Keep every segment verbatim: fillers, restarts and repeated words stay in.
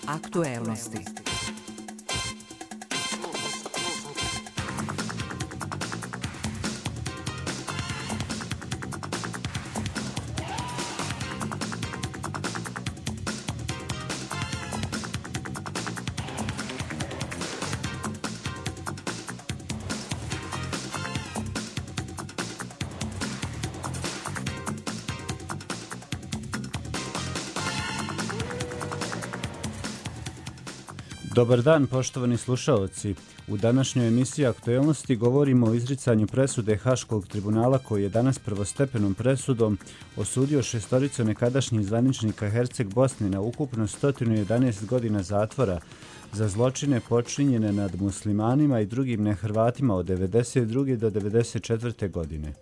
Aktuelnosti. Dobar dan, poštovani slušaoci. U današnjoj emisiji Aktuelnosti govorimo o izricanju presude Haškog tribunala koji je danas prvostepenom presudom osudio šestoricu nekadašnjih zvaničnika Herceg Bosne na ukupno sto jedanaest godina zatvora za zločine počinjene nad muslimanima i drugim nehrvatima od devedeset druge do devedeset četvrte godine.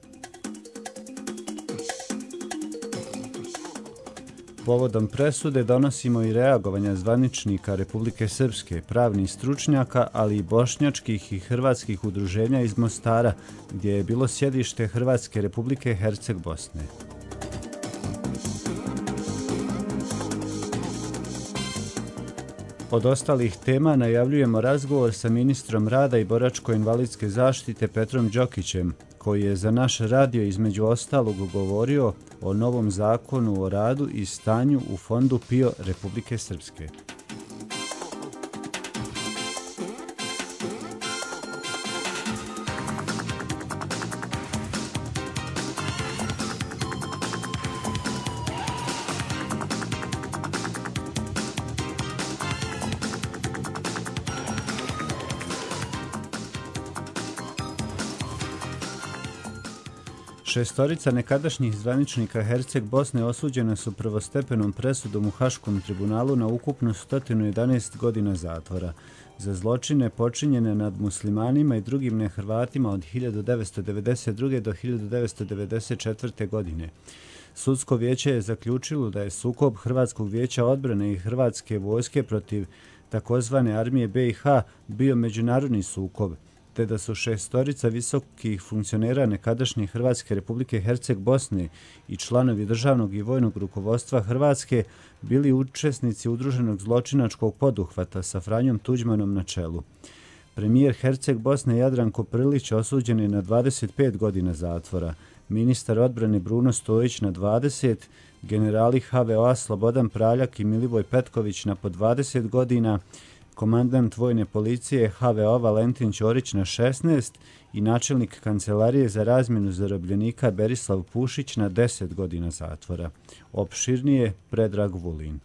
Povodom presude donosimo i reagovanja zvaničnika Republike Srpske, pravnih stručnjaka, ali i bošnjačkih i hrvatskih udruženja iz Mostara, gdje je bilo sjedište Hrvatske Republike Herceg Bosne. Od ostalih tema najavljujemo razgovor sa ministrom rada i boračko-invalidske zaštite Petrom Đokićem, koji je za naš radio između ostalog govorio o novom zakonu o radu i stanju u Fondu PIO Republike Srpske. Šestorica nekadašnjih zvaničnika Herceg Bosne osuđena su prvostepenom presudom u Haškom tribunalu na ukupno sto jedanaest godina zatvora za zločine počinjene nad muslimanima i drugim nehrvatima od hiljadu devetsto devedeset druge do hiljadu devetsto devedeset četvrte godine. Sudsko vijeće je zaključilo da je sukob Hrvatskog vijeća odbrane i Hrvatske vojske protiv takozvane armije B i H bio međunarodni sukob, te da su šestorica visokih funkcionera nekadašnje Hrvatske Republike Herceg Bosne i članovi državnog i vojnog rukovodstva Hrvatske bili učesnici udruženog zločinačkog poduhvata sa Franjom Tuđmanom na čelu. Premijer Herceg Bosne Jadranko Prlić osuđen je na dvadeset pet godina zatvora, ministar odbrane Bruno Stojić na dvadeset, generali H V O-a Slobodan Praljak i Milivoj Petković na po dvadeset godina, komandant vojne policije H V O Valentin Ćorić na šesnaest i načelnik kancelarije za razmjenu zarobljenika Berislav Pušić na deset godina zatvora. Opširnije Predrag Vulin.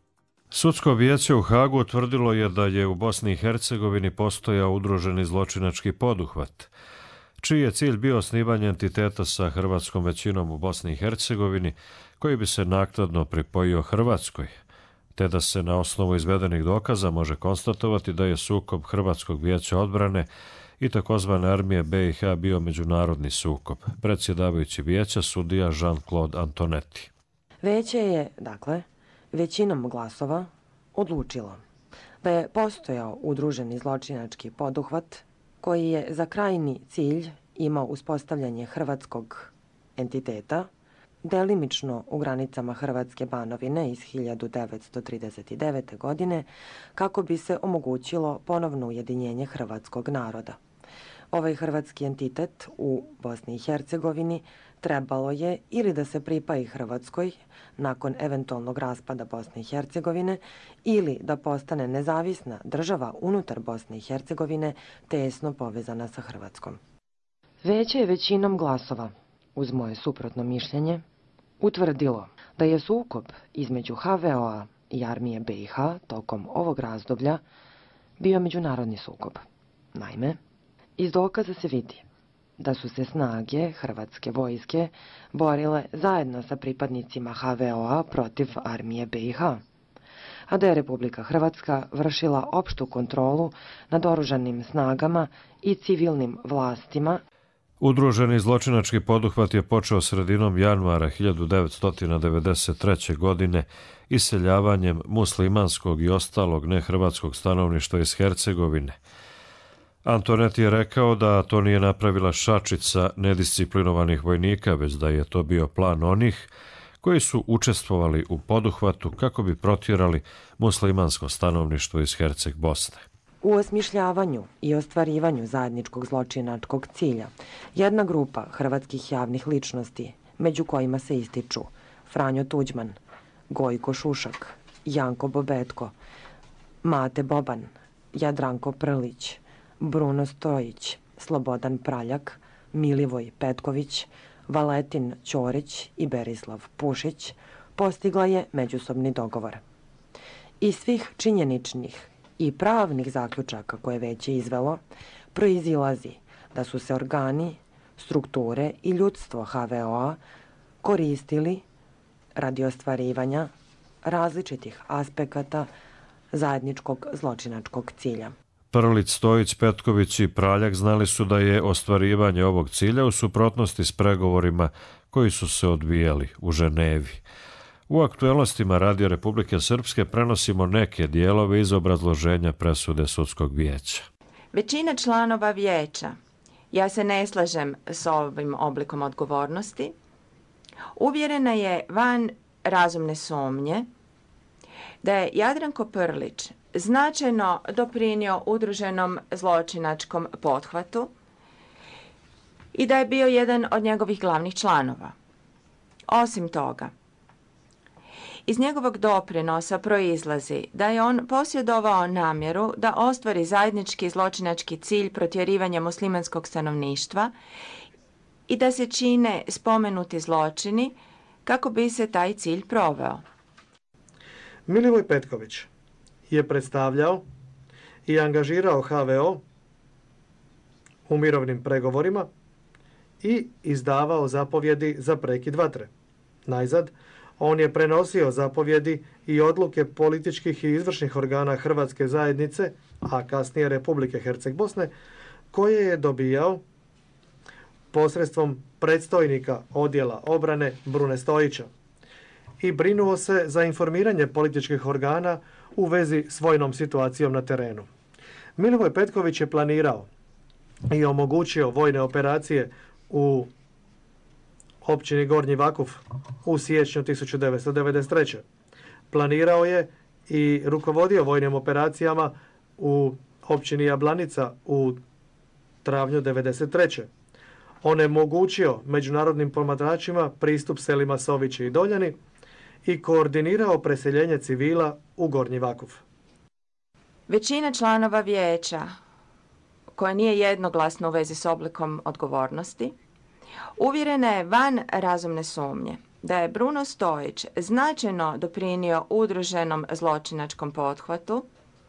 Sudsko vijeće u Hagu utvrdilo je da je u Bosni i Hercegovini postojao udruženi zločinački poduhvat, čiji je cilj bio osnivanje entiteta sa hrvatskom većinom u Bosni i Hercegovini, koji bi se naknadno pripojio Hrvatskoj, te da se na osnovu izvedenih dokaza može konstatovati da je sukob Hrvatskog vijeća odbrane i takozvane armije B i H bio međunarodni sukob. Predsjedavajući vijeća sudija Jean-Claude Antonetti. Vijeće je, dakle, većinom glasova odlučilo da je postojao udruženi zločinački poduhvat koji je za krajnji cilj imao uspostavljanje hrvatskog entiteta delimično u granicama Hrvatske Banovine iz hiljadu devetsto trideset devete. godine kako bi se omogućilo ponovno ujedinjenje hrvatskog naroda. Ovaj hrvatski entitet u Bosni i Hercegovini trebalo je ili da se pripaji Hrvatskoj nakon eventualnog raspada Bosne i Hercegovine ili da postane nezavisna država unutar Bosne i Hercegovine tesno povezana sa Hrvatskom. Vijeće je većinom glasova, uz moje suprotno mišljenje, utvrdilo da je sukob između H V O-a i armije B i H tokom ovog razdoblja bio međunarodni sukob. Naime, iz dokaza se vidi da su se snage Hrvatske vojske borile zajedno sa pripadnicima H V O-a protiv armije B i H, a da je Republika Hrvatska vršila opštu kontrolu nad oružanim snagama i civilnim vlastima. Udruženi zločinački poduhvat je počeo sredinom januara hiljadu devetsto devedeset treće. godine iseljavanjem muslimanskog i ostalog nehrvatskog stanovništva iz Hercegovine. Antonetti je rekao da to nije napravila šačica nedisciplinovanih vojnika, već da je to bio plan onih koji su učestvovali u poduhvatu kako bi protjerali muslimansko stanovništvo iz Herceg Bosne. U osmišljavanju i ostvarivanju zajedničkog zločinačkog cilja jedna grupa hrvatskih javnih ličnosti, među kojima se ističu Franjo Tuđman, Gojko Šušak, Janko Bobetko, Mate Boban, Jadranko Prlić, Bruno Stojić, Slobodan Praljak, Milivoj Petković, Valetin Ćorić i Berislav Pušić, postigla je međusobni dogovor. Iz svih činjeničnih i pravnih zaključaka koje već je izvelo, proizilazi da su se organi, strukture i ljudstvo ha ve o-a koristili radi ostvarivanja različitih aspekata zajedničkog zločinačkog cilja. Prlić, Stojić, Petković i Praljak znali su da je ostvarivanje ovog cilja u suprotnosti s pregovorima koji su se odvijali u Ženevi. U aktuelnostima Radio Republike Srpske prenosimo neke dijelove iz obrazloženja presude sudskog vijeća. Većina članova vijeća, ja se ne slažem s ovim oblikom odgovornosti, uvjerena je van razumne sumnje da je Jadranko Prlić značajno doprinio udruženom zločinačkom pothvatu i da je bio jedan od njegovih glavnih članova. Osim toga, iz njegovog doprinosa proizlazi da je on posjedovao namjeru da ostvari zajednički zločinački cilj protjerivanja muslimanskog stanovništva i da se čine spomenuti zločini kako bi se taj cilj proveo. Milivoj Petković je predstavljao i angažirao ha ve o u mirovnim pregovorima i izdavao zapovjedi za prekid vatre. Najzad, on je prenosio zapovjedi i odluke političkih i izvršnih organa Hrvatske zajednice, a kasnije Republike Herceg Bosne, koje je dobijao posredstvom predstojnika odjela obrane Brune Stojića i brinuo se za informiranje političkih organa u vezi s vojnom situacijom na terenu. Milivoj Petković je planirao i omogućio vojne operacije u općini Gornji Vakuf u siječnju tisuću devetsto devedeset treće. Planirao je i rukovodio vojnim operacijama u općini Jablanica u travnju devedeset treće. Onemogućio međunarodnim promatračima pristup selima Sovići i Doljani i koordinirao preseljenje civila u Gornji Vakuf. Većina članova vijeća, koja nije jednoglasna u vezi s oblikom odgovornosti, uvjerena je van razumne sumnje da je Bruno Stojić značajno doprinio udruženom zločinačkom pothvatu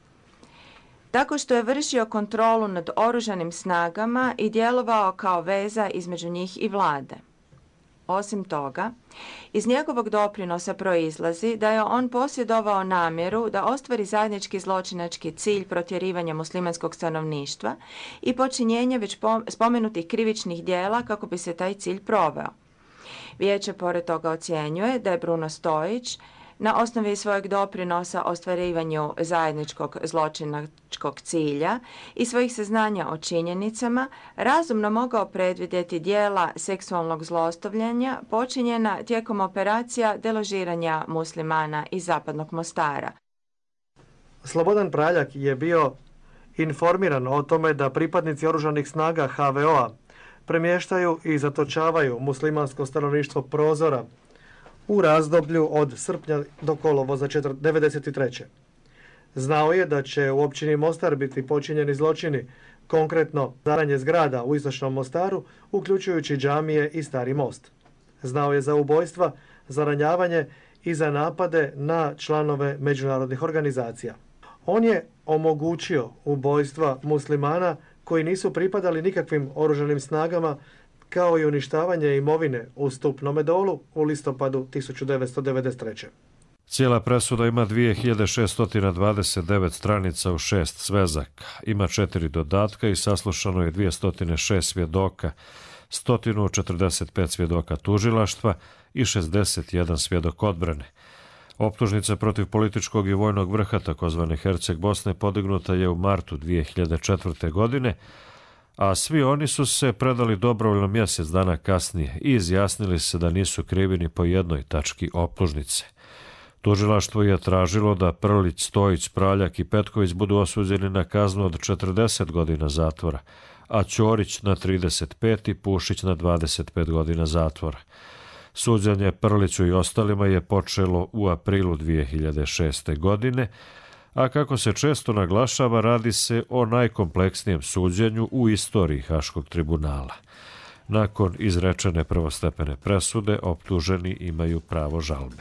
tako što je vršio kontrolu nad oružanim snagama i djelovao kao veza između njih i vlade. Osim toga, iz njegovog doprinosa proizlazi da je on posjedovao namjeru da ostvari zajednički zločinački cilj protjerivanja muslimanskog stanovništva i počinjenje već spomenutih krivičnih dijela kako bi se taj cilj proveo. Vijeće pored toga ocjenjuje da je Bruno Stojić na osnovi svojeg doprinosa ostvarivanju zajedničkog zločinačkog cilja i svojih saznanja o činjenicama razumno mogao predvidjeti dijela seksualnog zlostavljanja počinjena tijekom operacija deložiranja muslimana iz Zapadnog Mostara. Slobodan Praljak je bio informiran o tome da pripadnici oružanih snaga ha ve o-a premještaju i zatočavaju muslimansko stanovništvo Prozora u razdoblju od srpnja do kolovoza devedeset treće. Znao je da će u općini Mostar biti počinjeni zločini, konkretno zaranje zgrada u istočnom Mostaru, uključujući džamije i Stari most. Znao je za ubojstva, za ranjavanje i za napade na članove međunarodnih organizacija. On je omogućio ubojstva muslimana koji nisu pripadali nikakvim oružanim snagama, kao i uništavanje imovine u Stupnome Dolu u listopadu tisuću devetsto devedeset treće. Cijela presuda ima dvije hiljade šesto dvadeset devet stranica u šest svezaka. Ima četiri dodatka i saslušano je dvjesto šest svjedoka, sto četrdeset pet svjedoka tužilaštva i šezdeset jedan svjedok odbrane. Optužnica protiv političkog i vojnog vrha takozvane Herceg Bosne podignuta je u martu dvije hiljade četvrte. godine, a svi oni su se predali dobrovoljno mjesec dana kasnije i izjasnili se da nisu krivi ni po jednoj tački optužnice. Tužilaštvo je tražilo da Prlić, Stojić, Praljak i Petković budu osuđeni na kaznu od četrdeset godina zatvora, a Ćorić na trideset pet i Pušić na dvadeset pet godina zatvora. Suđenje Prliću i ostalima je počelo u aprilu dvije hiljade šeste. godine, a kako se često naglašava, radi se o najkompleksnijem suđenju u istoriji Haškog tribunala. Nakon izrečene prvostepene presude, optuženi imaju pravo žalbe.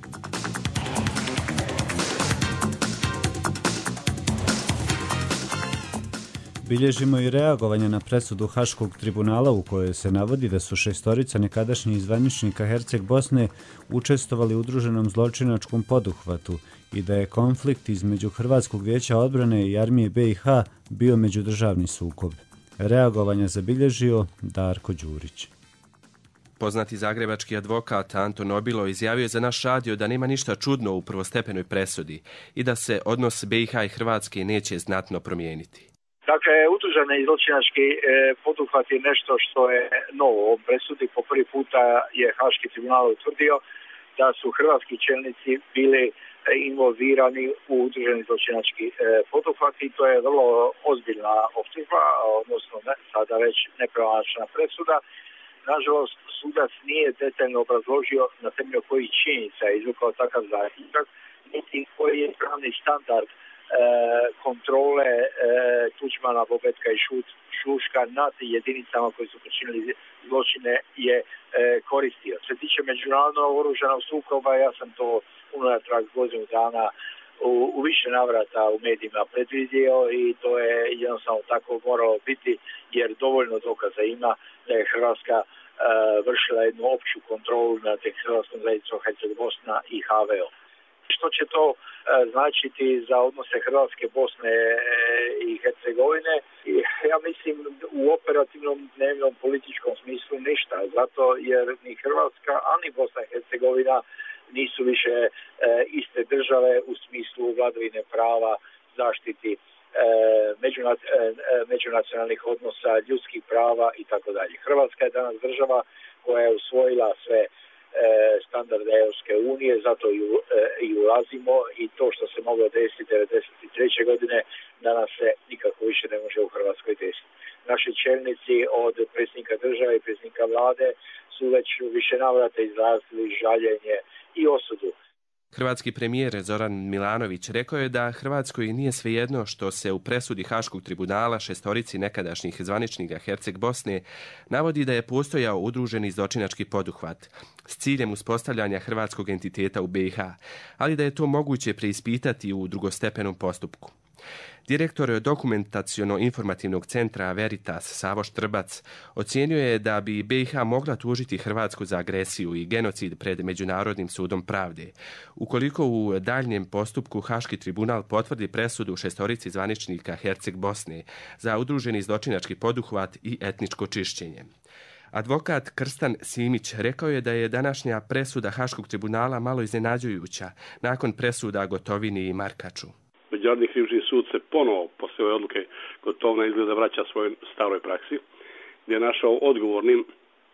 Bilježimo i reagovanje na presudu Haškog tribunala u kojoj se navodi da su šestorica nekadašnjih zvaničnika Herceg Bosne učestvovali u udruženom zločinačkom poduhvatu i da je konflikt između Hrvatskog vijeća odbrane i armije B i H bio međudržavni sukob. Reagovanja zabilježio Darko Đurić. Poznati zagrebački advokat Anton Nobilo izjavio za naš radio da nema ništa čudno u prvostepenoj presudi i da se odnos B i H i Hrvatske neće znatno promijeniti. Dakle, udruženi zločinački e, poduhvat je nešto što je novo u presudi. Po prvi puta je Haški tribunal utvrdio da su hrvatski čelnici bili e, involvirani u udruženi zločinački e, poduhvat i to je vrlo ozbiljna optužba, odnosno ne, sada već nepravomoćna presuda. Nažalost, sudac nije detaljno obrazložio na temelju kojih činjenica je izvukao takav zaključak, niti koji je pravni standard kontrole e, Tuđmana, Bobetka i Šut, Šuška nad jedinicama koji su počinili zločine je e, koristio. Što se tiče međunarodnog oružanog sukoba, ja sam to unatrag godinu dana u, u više navrata u medijima predvidio i to je jednostavno tako moralo biti, jer dovoljno dokaza ima da je Hrvatska e, vršila jednu opću kontrolu nad Hrvatskom zajednicom Herceg Bosna i H V O. Što će to e, značiti za odnose Hrvatske, Bosne e, i Hercegovine? Ja mislim u operativnom dnevnom političkom smislu ništa, zato jer ni Hrvatska, ani Bosna i Hercegovina nisu više e, iste države u smislu vladavine prava, zaštiti e, međuna, e, međunacionalnih odnosa, ljudskih prava i tako dalje. Hrvatska je danas država koja je usvojila sve standarde Europske unije, zato i, i ulazimo i to što se moglo desiti devedeset treće. godine danas se nikako više ne može u Hrvatskoj desiti. Naši čelnici od predsjednika države i predsjednika vlade su već više navrata izrazili žaljenje i osudu. Hrvatski premijer Zoran Milanović rekao je da Hrvatskoj nije svejedno što se u presudi Haškog tribunala šestorici nekadašnjih zvaničnika Herceg Bosne navodi da je postojao udruženi zločinački poduhvat s ciljem uspostavljanja hrvatskog entiteta u B i H, ali da je to moguće preispitati u drugostepenom postupku. Direktor dokumentaciono-informativnog centra Veritas Savo Štrbac ocijenio je da bi B i H mogla tužiti Hrvatsku za agresiju i genocid pred Međunarodnim sudom pravde, ukoliko u daljnjem postupku Haški tribunal potvrdi presudu šestorici zvaničnika Herceg Bosne za udruženi zločinački poduhvat i etničko čišćenje. Advokat Krstan Simić rekao je da je današnja presuda Haškog tribunala malo iznenađujuća nakon presuda Gotovini i Markaču. Međunarodni krivični sud se ponovo posle ove odluke Gotovina izgleda vraća svojoj staroj praksi, gdje je našao odgovornim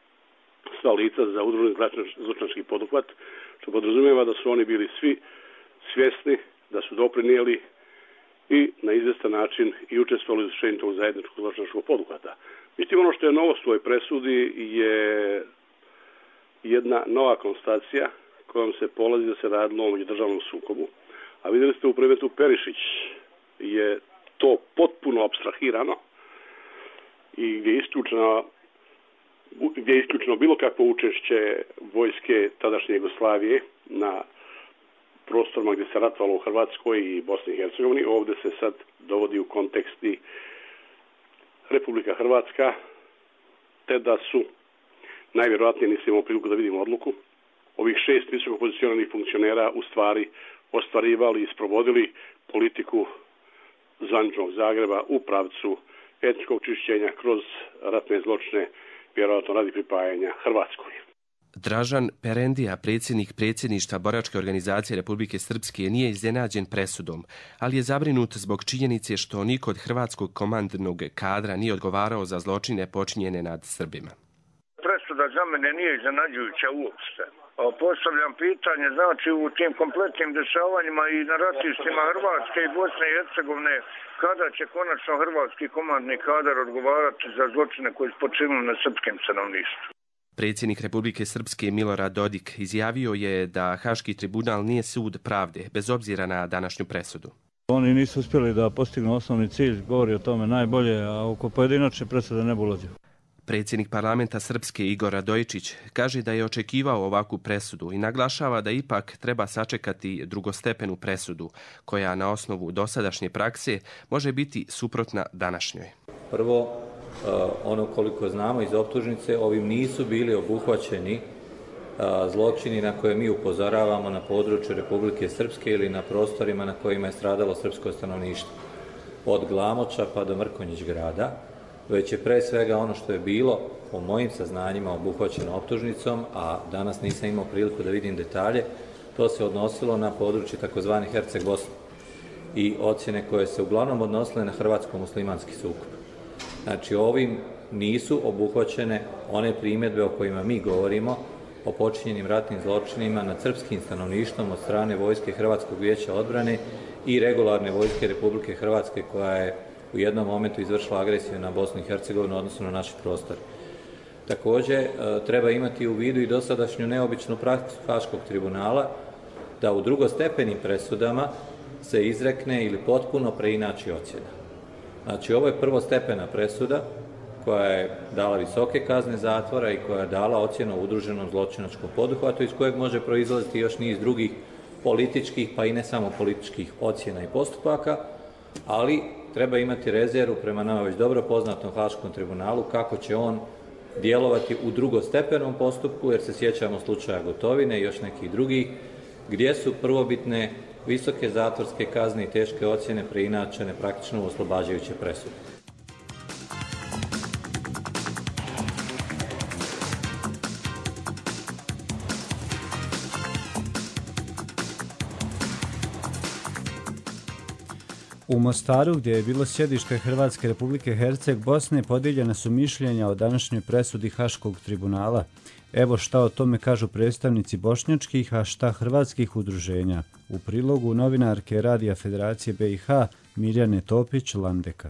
sva lica za udruženi zločinački poduhvat, što podrazumijeva da su oni bili svi svjesni da su doprinijeli i na izvjestan način i učestvovali u izvršenju tog zajedničkog zločinačkog poduhvata. Međutim, ono što je novost u ovoj presudi je jedna nova konstatacija kojom se polazi da se radilo o međudržavnom sukobu. A vidjeli ste u predmetu Perišić je to potpuno apstrahirano i gdje je isključeno, gdje je isključeno bilo kakvo učešće vojske tadašnje Jugoslavije na prostorima gdje se ratovalo u Hrvatskoj i Bosni i Hercegovini. Ovdje se sad dovodi u konteksti Republika Hrvatska, te da su najvjerojatnije, nisam imao priliku da vidimo odluku, ovih šest visoko pozicioniranih funkcionera u stvari ostvarivali i sprovodili politiku zvaničnog Zagreba u pravcu etničkog čišćenja kroz ratne zločine, vjerojatno radi pripajanja Hrvatskoj. Dražan Perendija, predsjednik predsjedništva Boračke organizacije Republike Srpske, nije iznenađen presudom, ali je zabrinut zbog činjenice što niko od hrvatskog komandnog kadra nije odgovarao za zločine počinjene nad Srbima. Presuda za mene nije iznenađujuća uopšte. Postavljam pitanje, znači u tim kompletnim dešavanjima i na ratištima Hrvatske i Bosne i Hercegovine, kada će konačno hrvatski komandni kadar odgovarati za zločine koji su počinili na srpskim stanovništvu? Predsjednik Republike Srpske Milorad Dodik izjavio je da Haški tribunal nije sud pravde, bez obzira na današnju presudu. Oni nisu uspjeli da postignu osnovni cilj, govori o tome najbolje, a oko pojedinačne presude ne bi ulazio. Predsjednik parlamenta Srpske Igor Radojičić kaže da je očekivao ovakvu presudu i naglašava da ipak treba sačekati drugostepenu presudu, koja na osnovu dosadašnje prakse može biti suprotna današnjoj. Prvo, ono koliko znamo iz optužnice, ovim nisu bili obuhvaćeni zločini na koje mi upozoravamo na području Republike Srpske ili na prostorima na kojima je stradalo srpsko stanovništvo. Od Glamoča pa do Mrkonjić grada, već je pre svega ono što je bilo po mojim saznanjima obuhvaćeno optužnicom, a danas nisam imao priliku da vidim detalje, to se odnosilo na područje takozvani Herceg Bosne i ocjene koje se uglavnom odnosile na hrvatsko-muslimanski sukob. Znači ovim nisu obuhvaćene one primjedbe o kojima mi govorimo o počinjenim ratnim zločinima nad srpskim stanovništvom od strane vojske Hrvatskog vijeća odbrane i regularne vojske Republike Hrvatske koja je u jednom momentu izvršila agresiju na Bosnu i Hercegovinu, odnosno na naš prostor. Također, treba imati u vidu i dosadašnju neobičnu praksu Haškog tribunala da u drugostepenim presudama se izrekne ili potpuno preinači ocjena. Znači, ovo je prvostepena presuda koja je dala visoke kazne zatvora i koja je dala ocjenu o udruženom zločinačkom poduhvatu iz kojeg može proizlaziti još niz drugih političkih, pa i ne samo političkih ocjena i postupaka, ali treba imati rezervu prema nama već dobro poznatom Haškom tribunalu kako će on djelovati u drugostepenom postupku, jer se sjećamo slučaja Gotovine i još nekih drugih, gdje su prvobitne visoke zatvorske kazne i teške ocjene preinačene praktično u oslobađajuće presude. U Mostaru, gdje je bilo sjedište Hrvatske Republike Herceg Bosne, podijeljena su mišljenja o današnjoj presudi Haškog tribunala. Evo šta o tome kažu predstavnici bošnjačkih, a šta hrvatskih udruženja. U prilogu novinarke Radija Federacije B i H Mirjane Topić-Landeka.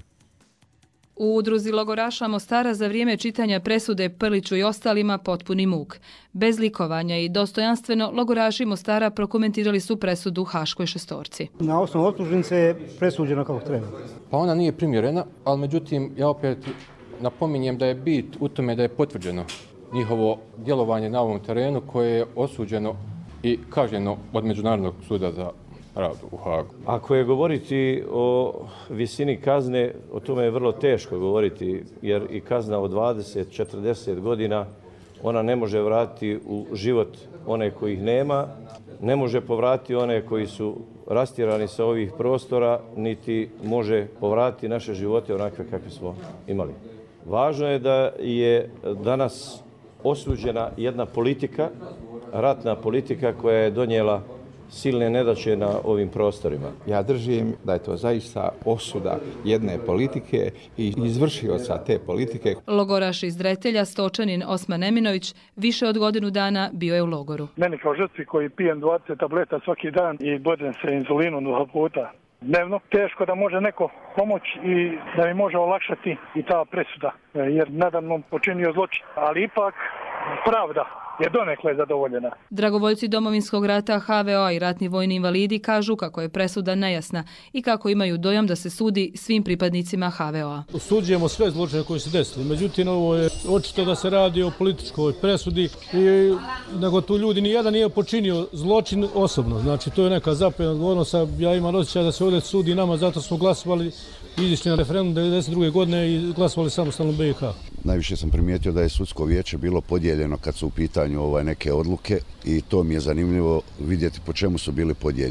U udruzi logoraša Mostara za vrijeme čitanja presude Prliću i ostalima potpuni muk. Bez likovanja i dostojanstveno logoraši Mostara prokomentirali su presudu Haškoj šestorci. Na osnovu optužnice je presuđena kako treba. Pa ona nije primjerena, ali međutim ja opet napominjem da je bit u tome da je potvrđeno njihovo djelovanje na ovom terenu koje je osuđeno i kažnjeno od Međunarodnog suda za rad u Hagu. Ako je govoriti o visini kazne, o tome je vrlo teško govoriti, jer i kazna od dvadeset do četrdeset godina, ona ne može vratiti u život one kojih nema, ne može povratiti one koji su rastjerani sa ovih prostora, niti može povratiti naše živote onakve kakve smo imali. Važno je da je danas osuđena jedna politika, ratna politika koja je donijela silne nedaće na ovim prostorima. Ja držim da je to zaista osuda jedne politike i izvršioca te politike. Logoraš iz Dretelja, stočanin Osman Eminović, više od godinu dana bio je u logoru. Meni kao žrtvi koji pijem dvadeset tableta svaki dan i bodem se inzulinom dva puta dnevno, teško da može neko pomoći i da mi može olakšati i ta presuda, jer nadamnom počinio zločin, ali ipak pravda je donekle zadovoljena. Dragovoljci Domovinskog rata, H V O i ratni vojni invalidi kažu kako je presuda nejasna i kako imaju dojam da se sudi svim pripadnicima H V O-a. Osuđujemo sve zločine koji se desili, međutim ovo je očito da se radi o političkoj presudi i nego tu ljudi nijedan nije počinio zločin osobno. Znači to je neka zapovjedna odgovornost, ja imam osjećaj da se ovdje sudi nama, zato smo glasovali, izišli na referendum devedeset druge godine i glasovali samostalno B i H. Najviše sam primijetio da je sudsko vijeće bilo podijeljeno kad su u pitanju ovaj, neke odluke i to mi je zanimljivo vidjeti po čemu su bili podijeljeni.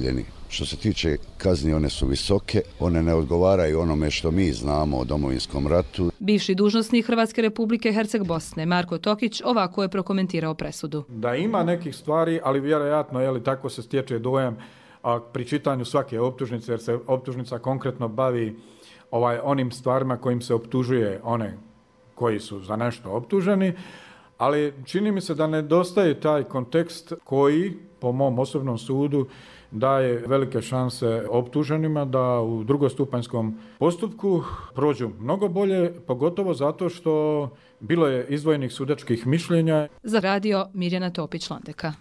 Što se tiče kazni, one su visoke, one ne odgovaraju onome što mi znamo o Domovinskom ratu. Bivši dužnosnik Hrvatske republike Herceg Bosne, Marko Tokić, ovako je prokomentirao presudu. Da ima nekih stvari, ali vjerojatno je li tako se stječe dojam a, pri čitanju svake optužnice, jer se optužnica konkretno bavi ovaj, onim stvarima kojim se optužuje one koji su za nešto optuženi, ali čini mi se da nedostaje taj kontekst koji, po mom osobnom sudu, daje velike šanse optuženima da u drugostupanjskom postupku prođu mnogo bolje, pogotovo zato što bilo je izdvojenih sudačkih mišljenja. Za radio Mirjana Topić-Landeka.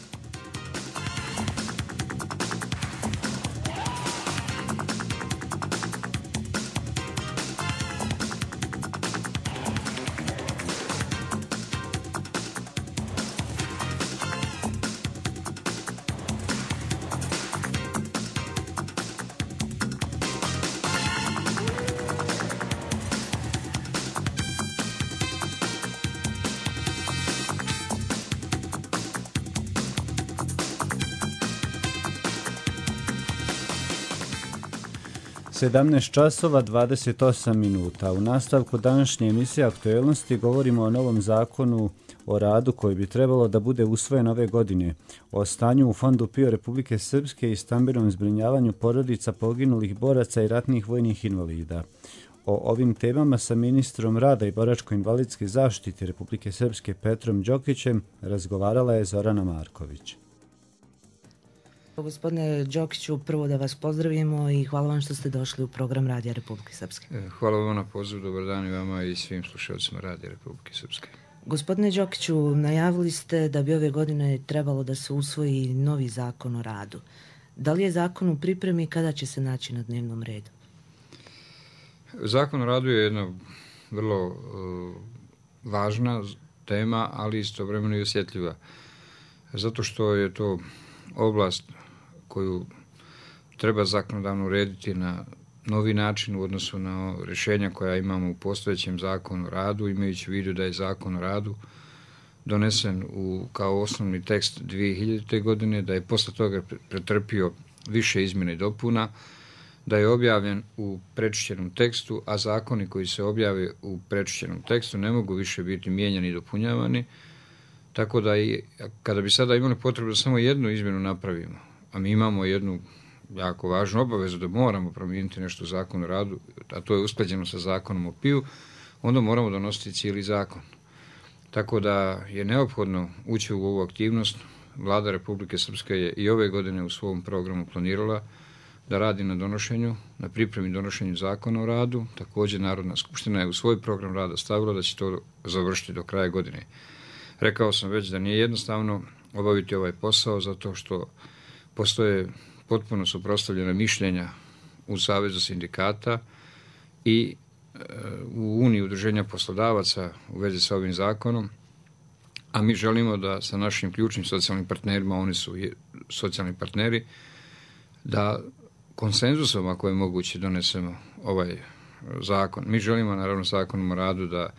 sedamnaest časova dvadeset osam minuta. U nastavku današnje emisije Aktuelnosti govorimo o novom zakonu o radu koji bi trebalo da bude usvojen ove godine, o stanju u Fondu PIO Republike Srpske i stambenom zbrinjavanju porodica poginulih boraca i ratnih vojnih invalida. O ovim temama sa ministrom rada i boračko-invalidske zaštite Republike Srpske Petrom Đokićem razgovarala je Zorana Marković. Gospodine Đokiću, prvo da vas pozdravimo i hvala vam što ste došli u program Radija Republike Srpske. Hvala vam na pozivu, dobar dan i vama i svim slušalcima Radija Republike Srpske. Gospodine Đokiću, najavili ste da bi ove godine trebalo da se usvoji novi zakon o radu. Da li je zakon u pripremi i kada će se naći na dnevnom redu? Zakon o radu je jedna vrlo uh, važna tema, ali istovremeno i osjetljiva. Zato što je to oblast koju treba zakonodavno urediti na novi način u odnosu na rješenja koja imamo u postojećem zakonu o radu, imajući u vidu da je zakon o radu donesen u, kao osnovni tekst dvije hiljadite. godine, da je posle toga pretrpio više izmjena i dopuna, da je objavljen u prečišćenom tekstu, a zakoni koji se objave u prečišćenom tekstu ne mogu više biti mijenjani i dopunjavani, tako da i kada bi sada imali potrebu da samo jednu izmjenu napravimo, a mi imamo jednu jako važnu obavezu da moramo promijeniti nešto u zakonu o radu, a to je usklađeno sa zakonom o PIO, onda moramo donositi cijeli zakon. Tako da je neophodno ući u ovu aktivnost. Vlada Republike Srpske je i ove godine u svom programu planirala da radi na donošenju, na pripremi donošenju zakona o radu. Također Narodna skupština je u svoj program rada stavila da će to završiti do kraja godine. Rekao sam već da nije jednostavno obaviti ovaj posao zato što postoje potpuno suprotstavljena mišljenja u Savezu sindikata i e, u Uniji udruženja poslodavaca u vezi sa ovim zakonom, a mi želimo da sa našim ključnim socijalnim partnerima, oni su socijalni partneri, da konsenzusom, ako je moguće, donesemo ovaj zakon. Mi želimo, naravno, zakonom o radu da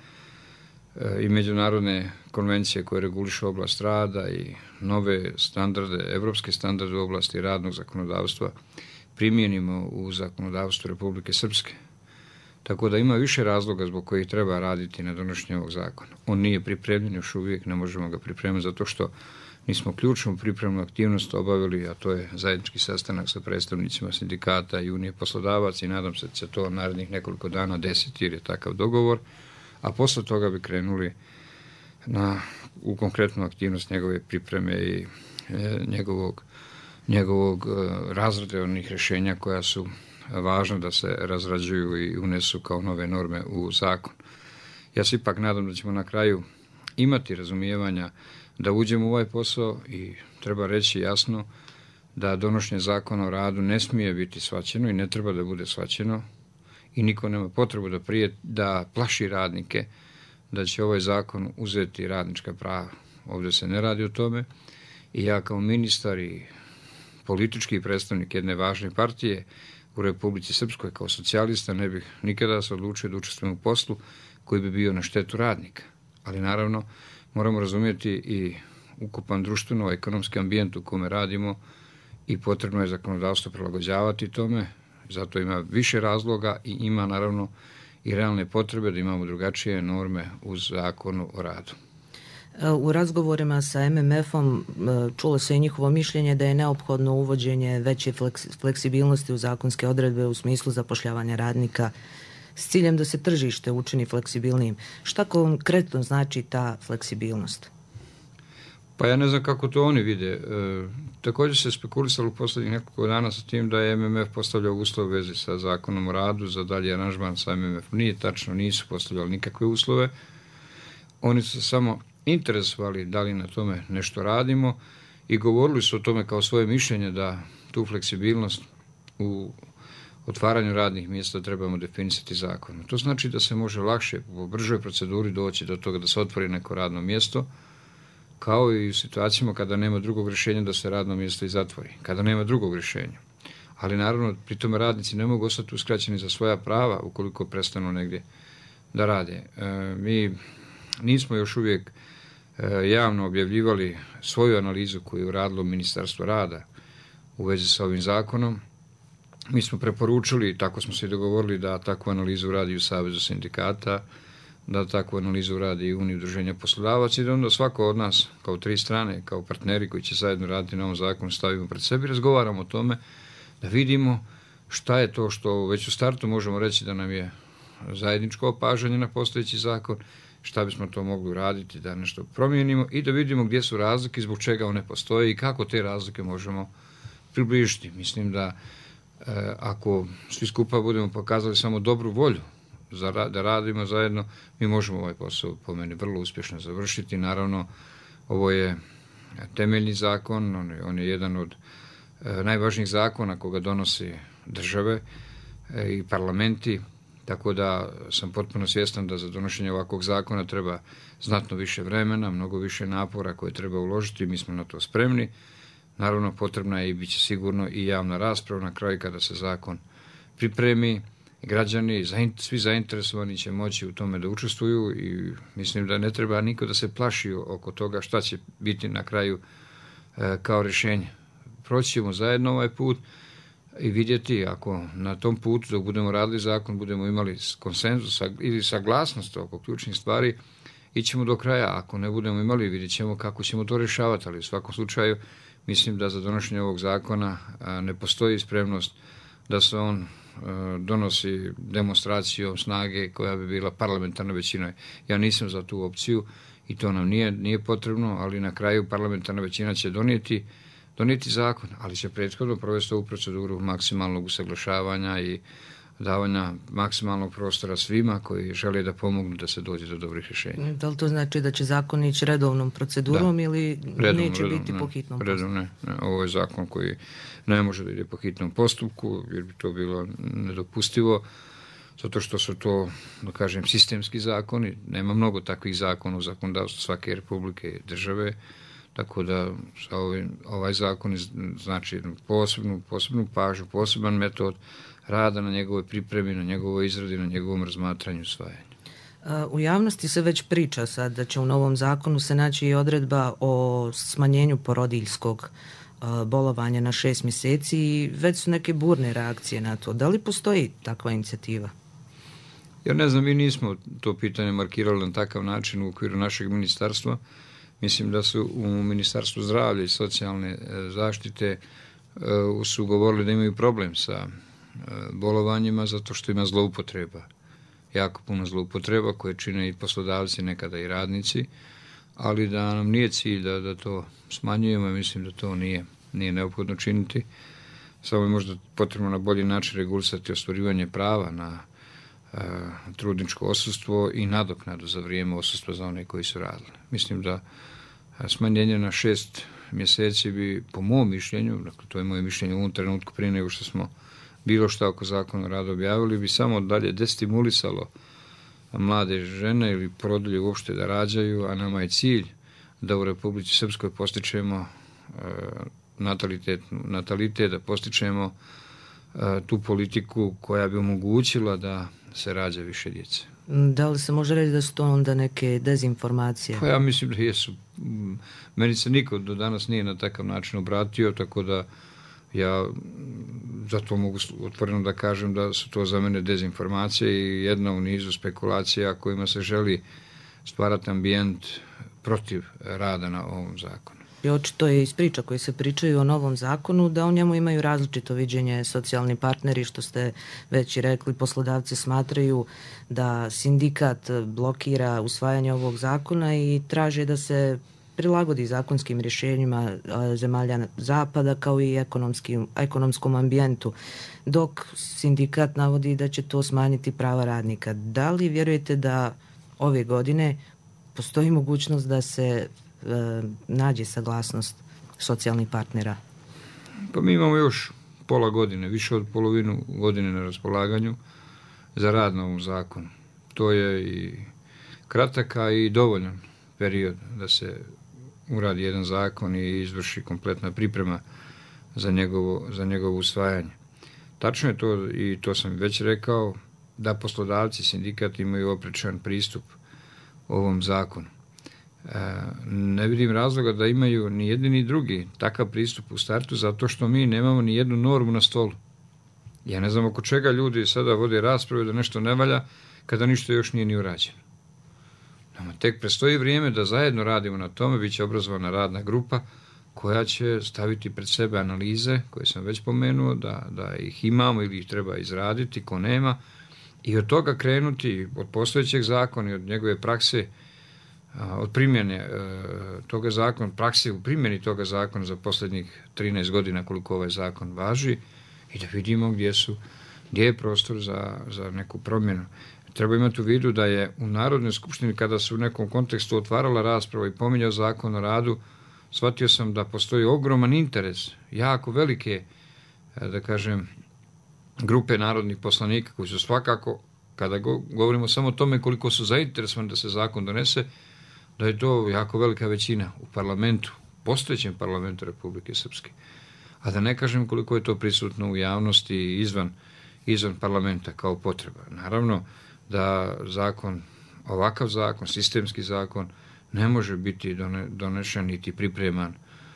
i međunarodne konvencije koje regulišu oblast rada i nove standarde, evropske standarde u oblasti radnog zakonodavstva primijenimo u zakonodavstvu Republike Srpske. Tako da ima više razloga zbog kojih treba raditi na donošenju ovog zakona. On nije pripremljen još uvijek, ne možemo ga pripremiti zato što nismo ključnu pripremnu aktivnost obavili, a to je zajednički sastanak sa predstavnicima sindikata i Unije poslodavaca i nadam se da će to narednih nekoliko dana desiti jer je takav dogovor, a posle toga bi krenuli na, u konkretnu aktivnost njegove pripreme i e, njegovog, njegovog e, razrade onih rješenja koja su važno da se razrađuju i unesu kao nove norme u zakon. Ja se ipak nadam da ćemo na kraju imati razumijevanja da uđemo u ovaj posao i treba reći jasno da donošenje zakona o radu ne smije biti shvaćeno i ne treba da bude shvaćeno i niko nema potrebu da, prije, da plaši radnike da će ovaj zakon uzeti radnička prava. Ovdje se ne radi o tome i ja kao ministar i politički predstavnik jedne važne partije u Republici Srpskoj kao socijalista ne bih nikada se odlučio da učestvujem u poslu koji bi bio na štetu radnika. Ali naravno moramo razumjeti i ukupan društveno-ekonomski ambijent u kome radimo i potrebno je zakonodavstvo prilagođavati tome, zato ima više razloga i ima naravno i realne potrebe da imamo drugačije norme uz zakonu o radu. U razgovorima sa M M F-om čulo se i njihovo mišljenje da je neophodno uvođenje veće fleksibilnosti u zakonske odredbe u smislu zapošljavanja radnika s ciljem da se tržište učini fleksibilnijim. Šta konkretno znači ta fleksibilnost? Pa ja ne znam kako to oni vide. E, također se spekulisalo u posljednjih nekoliko dana sa tim da je M M F postavljao uslove u vezi sa zakonom o radu za dalje aranžman sa M M F. Nije tačno, nisu postavljali nikakve uslove. Oni su samo interesovali da li na tome nešto radimo i govorili su o tome kao svoje mišljenje da tu fleksibilnost u otvaranju radnih mjesta trebamo definisati zakonom. To znači da se može lakše po bržoj proceduri doći do toga da se otvori neko radno mjesto, kao i u situacijama kada nema drugog rješenja da se radno mjesto i zatvori, kada nema drugog rješenja. Ali naravno, pri tome radnici ne mogu ostati uskraćeni za svoja prava ukoliko prestanu negdje da rade. E, mi nismo još uvijek e, javno objavljivali svoju analizu koju je uradilo Ministarstvo rada u vezi sa ovim zakonom. Mi smo preporučili, tako smo se i dogovorili, da takvu analizu radi u Savezu sindikata, da takvu analizu radi i Unija udruženja poslodavaca i da onda svako od nas, kao tri strane, kao partneri koji će zajedno raditi na ovom zakonu, stavimo pred sebi, razgovaramo o tome da vidimo šta je to što već u startu možemo reći da nam je zajedničko opažanje na postojeći zakon, šta bismo to mogli uraditi da nešto promijenimo i da vidimo gdje su razlike, zbog čega one postoje i kako te razlike možemo približiti. Mislim da e, ako svi skupa budemo pokazali samo dobru volju za, da radimo zajedno, mi možemo ovaj posao po meni vrlo uspješno završiti. Naravno, ovo je temeljni zakon, on je, on je jedan od e, najvažnijih zakona koga donosi države e, i parlamenti, tako da sam potpuno svjestan da za donošenje ovakvog zakona treba znatno više vremena, mnogo više napora koje treba uložiti, mi smo na to spremni. Naravno, potrebna je i bit će sigurno i javna rasprava na kraju kada se zakon pripremi. Građani, svi zainteresovani će moći u tome da učestvuju i mislim da ne treba niko da se plaši oko toga šta će biti na kraju e, kao rješenje. Proći ćemo zajedno ovaj put i vidjeti ako na tom putu dok budemo radili zakon budemo imali konsenzus ili saglasnost oko ključnih stvari, ićemo do kraja. Ako ne budemo imali, vidjet ćemo kako ćemo to rješavati, ali u svakom slučaju mislim da za donošenje ovog zakona a, ne postoji spremnost da se on donosi demonstracijom snage koja bi bila parlamentarna većina. Ja nisam za tu opciju i to nam nije, nije potrebno, ali na kraju parlamentarna većina će donijeti, donijeti zakon, ali će prethodno provesti ovu proceduru maksimalnog usaglašavanja i davanja maksimalnog prostora svima koji žele da pomognu da se dođe do dobrih rješenja. Da li to znači da će zakon ići redovnom procedurom da. ili redovno, neće redovno, biti ne, po hitnom postupku? Redovno, ne, ne. Ovo je zakon koji ne može da ide po hitnom postupku, jer bi to bilo nedopustivo, zato što su to, da kažem, sistemski zakoni. Nema mnogo takvih zakona u zakonodavstvu svake republike i države, tako da sa ovim, ovaj zakon znači jednu posebnu, posebnu pažnju, poseban metod rada na njegovoj pripremi, na njegovoj izradi, na njegovom razmatranju usvajanju. U javnosti se već priča sad da će u novom zakonu se naći i odredba o smanjenju porodiljskog bolovanja na šest mjeseci i već su neke burne reakcije na to. Da li postoji takva inicijativa? Ja ne znam, mi nismo to pitanje markirali na takav način u okviru našeg ministarstva. Mislim da su u Ministarstvu zdravlja i socijalne zaštite su govorili da imaju problem sa bolovanjima zato što ima zloupotreba. Jako puno zloupotreba koje čine i poslodavci, nekada i radnici, ali da nam nije cilj da, da to smanjujemo, mislim da to nije, nije neophodno činiti. Samo je možda potrebno na bolji način regulisati ostvarivanje prava na a, trudničko odsustvo i nadoknadu za vrijeme odsustva za one koji su radili. Mislim da a, smanjenje na šest mjeseci bi, po mom mišljenju, dakle to je moje mišljenje u ovom trenutku prije nego što smo bilo što oko zakona o radu objavili, bi samo dalje destimulisalo mlade žene ili porodilje uopšte da rađaju, a nama je cilj da u Republici Srpskoj postičemo e, natalitet, natalitet, da postičemo e, tu politiku koja bi omogućila da se rađa više djece. Da li se može reći da su to onda neke dezinformacije? Pa ja mislim da jesu. Meni se niko do danas nije na takav način obratio, tako da Ja zato mogu otvoreno da kažem da su to za mene dezinformacije i jedna u nizu spekulacija kojima se želi stvarati ambijent protiv rada na ovom zakonu. I očito je iz priča koji se pričaju o novom zakonu da u njemu imaju različito viđenje socijalni partneri, što ste već i rekli. Poslodavci smatraju da sindikat blokira usvajanje ovog zakona i traže da se prilagodi zakonskim rješenjima zemalja zapada kao i ekonomskom ambijentu, dok sindikat navodi da će to smanjiti prava radnika. Da li vjerujete da ove godine postoji mogućnost da se e, nađe saglasnost socijalnih partnera? Pa mi imamo još pola godine, više od polovinu godine na raspolaganju za rad na ovom zakonu. To je i krataka i dovoljan period da se uradi jedan zakon i izvrši kompletna priprema za njegovo, za njegovo usvajanje. Tačno je to, i to sam već rekao, da poslodavci, sindikat imaju oprečan pristup ovom zakonu. E, ne vidim razloga da imaju ni jedni ni drugi takav pristup u startu, zato što mi nemamo ni jednu normu na stolu. Ja ne znam oko čega ljudi sada vode rasprave da nešto ne valja, kada ništa još nije ni urađeno. Nama tek prestoji vrijeme da zajedno radimo na tome, bit će obrazovana radna grupa koja će staviti pred sebe analize, koje sam već pomenuo, da, da ih imamo ili ih treba izraditi, ko nema, i od toga krenuti, od postojećeg zakona i od njegove prakse, od primjene toga zakona, prakse u primjeni toga zakona za posljednjih trinaest godina koliko ovaj zakon važi, i da vidimo gdje su, gdje je prostor za, za neku promjenu. Treba imati u vidu da je u Narodnoj skupštini, kada se u nekom kontekstu otvarala rasprava i pominjao zakon o radu, shvatio sam da postoji ogroman interes, jako velike, da kažem, grupe narodnih poslanika koji su svakako, kada govorimo samo o tome koliko su zainteresovani da se zakon donese, da je to jako velika većina u parlamentu, postojećem parlamentu Republike Srpske. A da ne kažem koliko je to prisutno u javnosti i izvan, izvan parlamenta kao potreba. Naravno da zakon, ovakav zakon, sistemski zakon, ne može biti donešen niti pripreman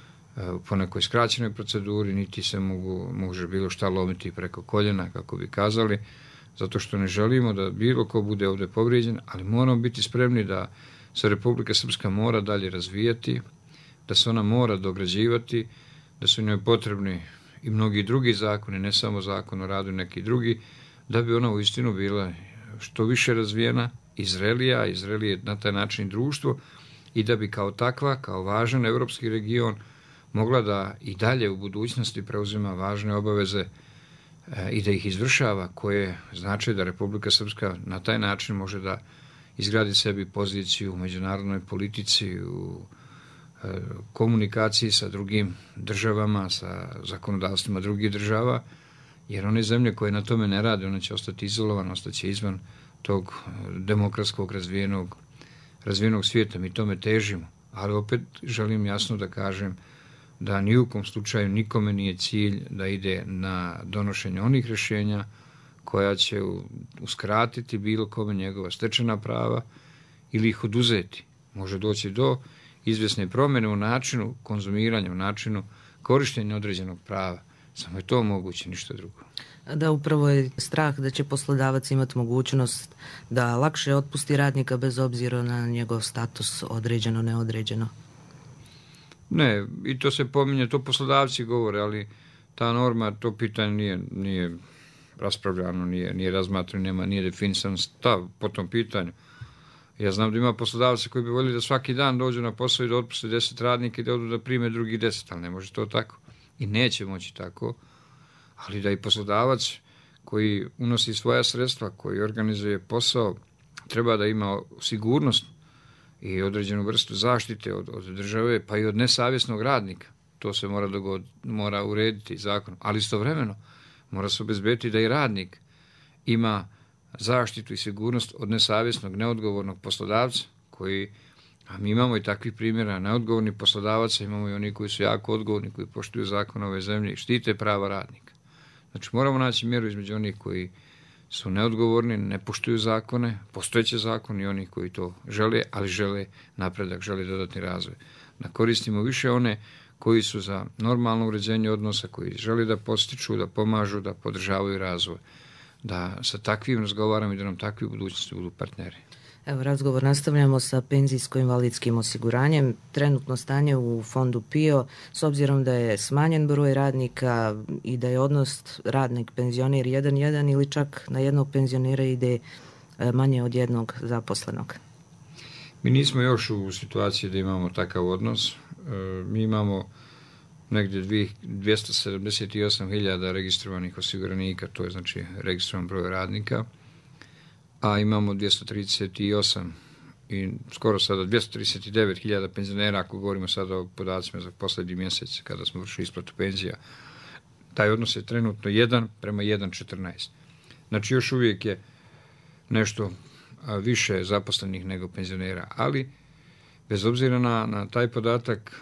po nekoj skraćenoj proceduri, niti se mogu, može bilo šta lomiti preko koljena, kako bi kazali, zato što ne želimo da bilo ko bude ovdje povrijeđen, ali moramo biti spremni da se Republika Srpska mora dalje razvijati, da se ona mora dograđivati, da su njoj potrebni i mnogi drugi zakoni, ne samo zakon o radu i neki drugi, da bi ona uistinu bila što više razvijena, i zrelija, i zrelije na taj način društvo, i da bi kao takva, kao važan evropski region, mogla da i dalje u budućnosti preuzima važne obaveze e, i da ih izvršava, koje znači da Republika Srpska na taj način može da izgradi sebi poziciju u međunarodnoj politici, u e, komunikaciji sa drugim državama, sa zakonodavstvima drugih država, jer one zemlje koje na tome ne rade, one će ostati izolovane, ostaće izvan tog demokratskog razvijenog, razvijenog svijeta. Mi tome težimo, ali opet želim jasno da kažem da ni u kom slučaju nikome nije cilj da ide na donošenje onih rješenja koja će uskratiti bilo kome njegova stečena prava ili ih oduzeti. Može doći do izvjesne promjene u načinu konzumiranja, u načinu korištenja određenog prava. Samo je to moguće, ništa drugo. Da, upravo je strah da će poslodavac imati mogućnost da lakše otpusti radnika bez obzira na njegov status određeno, neodređeno. Ne, i to se pominje, to poslodavci govore, ali ta norma, to pitanje nije, nije raspravljano, nije, nije razmatrano, nema, nije definisan stav po tom pitanju. Ja znam da ima poslodavci koji bi voljeli da svaki dan dođu na posao i da otpuste deset radnika i da odu da prime drugi deset, ali ne može to tako. I neće moći tako, ali da i poslodavac koji unosi svoja sredstva, koji organizuje posao, treba da ima sigurnost i određenu vrstu zaštite od, od države, pa i od nesavjesnog radnika. To se mora, dogod, mora urediti zakonom, ali istovremeno mora se obezbediti da i radnik ima zaštitu i sigurnost od nesavjesnog, neodgovornog poslodavca, koji, a mi imamo i takvih primjera, neodgovorni poslodavaca, imamo i oni koji su jako odgovorni, koji poštuju zakon ove zemlje i štite prava radnika. Znači moramo naći mjeru između onih koji su neodgovorni, ne poštuju zakone, postojeće zakone, i onih koji to žele, ali žele napredak, žele dodatni razvoj. Da koristimo više one koji su za normalno uređenje odnosa, koji želi da postiču, da pomažu, da podržavaju razvoj, da sa takvim razgovaramo i da nam takvi u budućnosti budu partneri. Evo, razgovor nastavljamo sa penzijsko-invalidskim osiguranjem. Trenutno stanje u fondu P I O, s obzirom da je smanjen broj radnika i da je odnos radnik-penzioner jedan jedan ili čak na jednog penzionera ide manje od jednog zaposlenog. Mi nismo još u situaciji da imamo takav odnos. Mi imamo negdje dvjesto sedamdeset osam hiljada registrovanih osiguranika, to je znači registrovan broj radnika, a imamo dvjesto trideset osam i skoro sada dvjesto trideset devet hiljada penzionera, ako govorimo sada o podacima za posljednji mjesec kada smo vršili isplatu penzija. Taj odnos je trenutno jedan prema jedan zarez četrnaest. Znači još uvijek je nešto više zaposlenih nego penzionera, ali bez obzira na, na taj podatak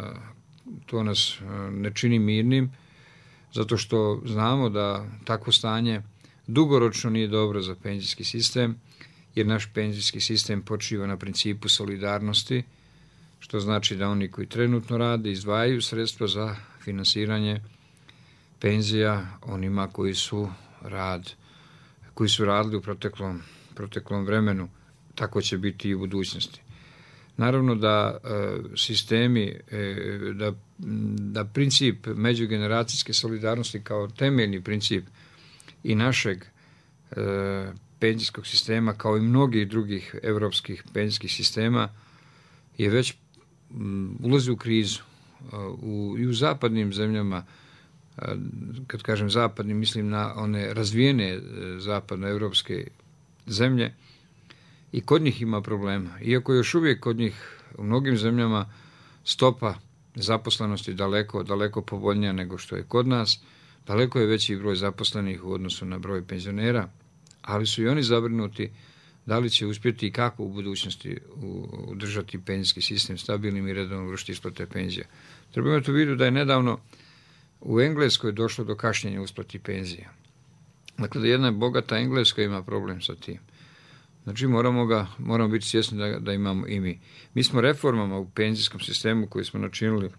to nas ne čini mirnim, zato što znamo da takvo stanje dugoročno nije dobro za penzijski sistem, jer naš penzijski sistem počiva na principu solidarnosti, što znači da oni koji trenutno rade izdvajaju sredstva za finansiranje penzija onima koji su rad, koji su radili u proteklom, proteklom vremenu. Tako će biti i u budućnosti. Naravno da e, sistemi, e, da, da princip međugeneracijske solidarnosti kao temeljni princip i našeg e, penzijskog sistema, kao i mnogih drugih europskih penzijskih sistema, je već m, ulazi u krizu. U, I u zapadnim zemljama, a, kad kažem zapadnim, mislim na one razvijene zapadnoevropske zemlje, i kod njih ima problema. Iako još uvijek kod njih u mnogim zemljama stopa zaposlenosti daleko, daleko povoljnija nego što je kod nas, daleko je veći broj zaposlenih u odnosu na broj penzionera, ali su i oni zabrinuti da li će uspjeti i kako u budućnosti udržati penzijski sistem stabilnim i redovno vršiti isplate penzija. Treba imati u vidu da je nedavno u Engleskoj došlo do kašnjenja u isplati penzija. Dakle, da jedna bogata Engleska ima problem sa tim. Znači, moramo, ga, moramo biti svjesni da, da imamo i mi. Mi smo reformama u penzijskom sistemu koji smo načinili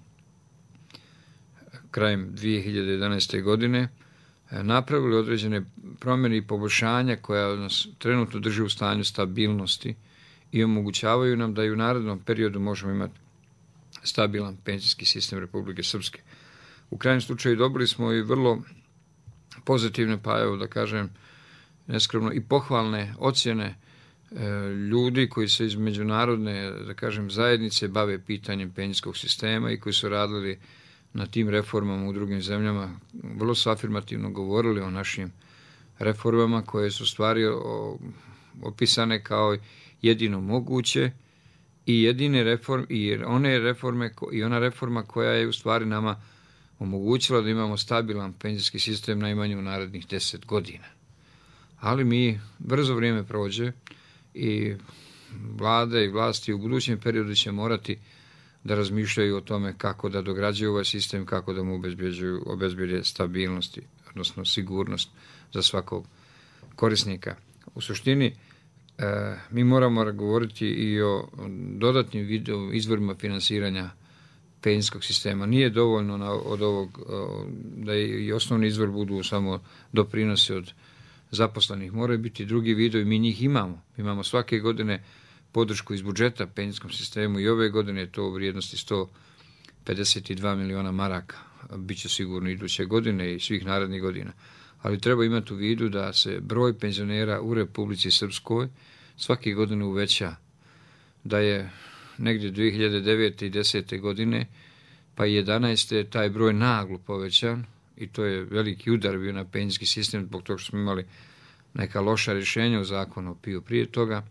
krajem dvije hiljade jedanaeste. godine napravili određene promjene i poboljšanja koja nas trenutno drži u stanju stabilnosti i omogućavaju nam da i u narednom periodu možemo imati stabilan penzijski sistem Republike Srpske. U krajnjem slučaju dobili smo i vrlo pozitivne, pa evo da kažem neskromno, i pohvalne ocjene ljudi koji se iz međunarodne, da kažem, zajednice bave pitanjem penzijskog sistema i koji su radili na tim reformama u drugim zemljama, vrlo su afirmativno govorili o našim reformama koje su stvari opisane kao jedino moguće i jedine reforme, i one reforme i ona reforma koja je u stvari nama omogućila da imamo stabilan penzijski sistem najmanje u narednih deset godina. Ali mi brzo vrijeme prođe i vlade i vlasti u budućem periodu će morati da razmišljaju o tome kako da dograđuju ovaj sistem, kako da mu obezbeđuju, obezbede stabilnosti, odnosno sigurnost za svakog korisnika. U suštini, e, mi moramo govoriti i o dodatnim video, izvorima finansiranja penzijskog sistema. Nije dovoljno na, od ovog da i osnovni izvor budu samo doprinosi od zaposlenih. Moraju biti drugi vidovi, mi njih imamo. Imamo svake godine podršku iz budžeta penzijskom sistemu i ove godine je to u vrijednosti sto pedeset dva miliona maraka. Biće sigurno iduće godine i svih narednih godina. Ali treba imati u vidu da se broj penzionera u Republici Srpskoj svake godine uveća. Da je negdje dvije hiljade devete. i desete. godine pa i jedanaeste. taj broj naglo povećan i to je veliki udar bio na penzijski sistem zbog toga što smo imali neka loša rješenja u zakonu o P I O prije toga,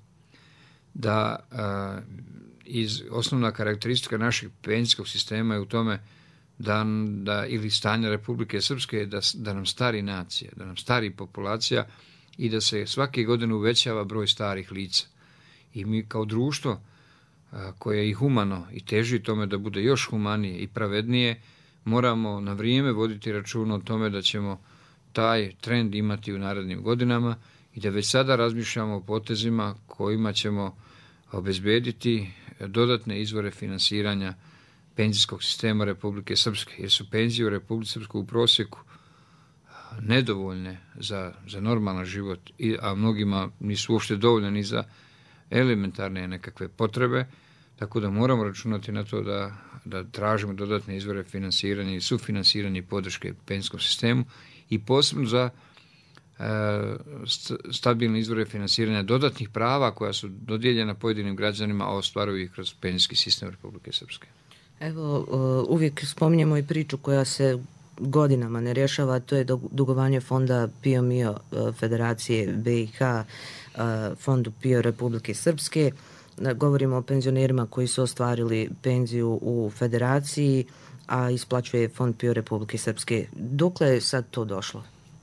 da a, iz osnovna karakteristika našeg penzijskog sistema je u tome da, da ili stanje Republike Srpske je da, da nam stari nacija, da nam stari populacija i da se svake godine uvećava broj starih lica. I mi kao društvo a, koje je i humano i teži tome da bude još humanije i pravednije, moramo na vrijeme voditi računa o tome da ćemo taj trend imati u narednim godinama i da već sada razmišljamo o potezima kojima ćemo obezbediti dodatne izvore finansiranja penzijskog sistema Republike Srpske, jer su penzije u Republike Srpskoj u prosjeku nedovoljne za, za normalan život, a mnogima nisu uopšte dovoljne ni za elementarne nekakve potrebe, tako da moramo računati na to da, da tražimo dodatne izvore finansiranja i sufinansiranja i podrške penzijskom sistemu i posebno za e, stabilne izvore finansiranja dodatnih prava koja su dodijeljena pojedinim građanima, a ostvaruju ih kroz penzijski sistem Republike Srpske. Evo, uvijek spominjemo i priču koja se godinama ne rješava, to je dugovanje fonda Pio Mio Federacije B i H fondu Pio Republike Srpske. Govorimo o penzionerima koji su ostvarili penziju u federaciji, a isplaćuje fond Pio Republike Srpske. Dokle je sad to došlo?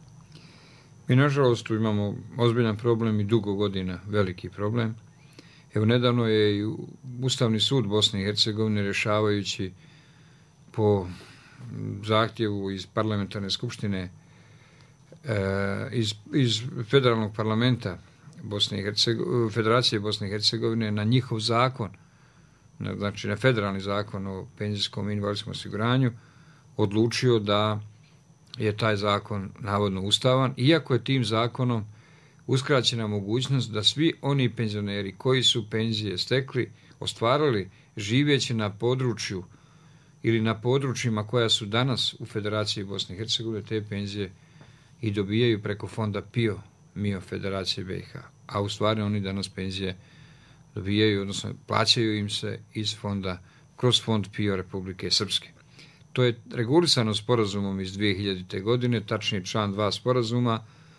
Mi nažalost tu imamo ozbiljan problem i dugo godina veliki problem. Evo, nedavno je i Ustavni sud Bosne i Hercegovine rješavajući po zahtjevu iz parlamentarne skupštine, iz, iz federalnog parlamenta Bosne i Hercegovine, Federacije Bosne i Hercegovine na njihov zakon, znači na federalni zakon o penzijskom i invalidskom osiguranju, odlučio da je taj zakon navodno ustavan, iako je tim zakonom uskraćena mogućnost da svi oni penzioneri koji su penzije stekli, ostvarili živeći na području ili na područjima koja su danas u Federaciji Bosne i Hercegovine, te penzije i dobijaju preko fonda Pio Mio Federacije B i H. A u stvari oni danas penzije dobijaju, odnosno plaćaju im se iz fonda, kroz fond Pio Republike Srpske. To je regulisano sporazumom iz dvije hiljadite. godine, tačnije član dva sporazuma,